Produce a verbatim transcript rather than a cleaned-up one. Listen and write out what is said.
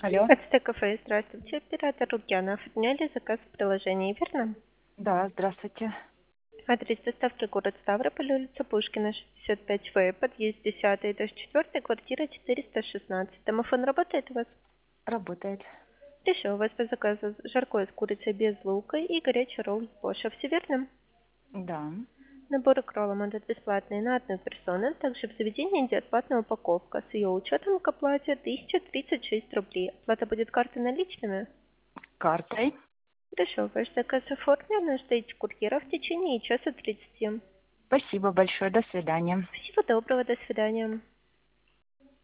Алло. Это кафе. Здравствуйте. Оператор Лукьянов. Отменяли заказ в приложении, верно? Да, здравствуйте. Адрес доставки город Ставрополь, улица Пушкина, шестьдесят пять В, подъезд десятый, этаж четыре, квартира четыреста шестнадцать. Домофон работает у вас? Работает. Решил у вас по заказу жаркое с курицей без лука и горячий ролл Боша. Все верно? Да. Набор кроллом идет бесплатный на одну персону. Также в заведении идет платная упаковка. С ее учетом к оплате тысяча тридцать шесть рублей. Оплата будет картой наличными? Картой. Хорошо, ваш заказ оформлен, ждите курьера в течение часа тридцати. Спасибо большое. До свидания. Всего доброго, до свидания.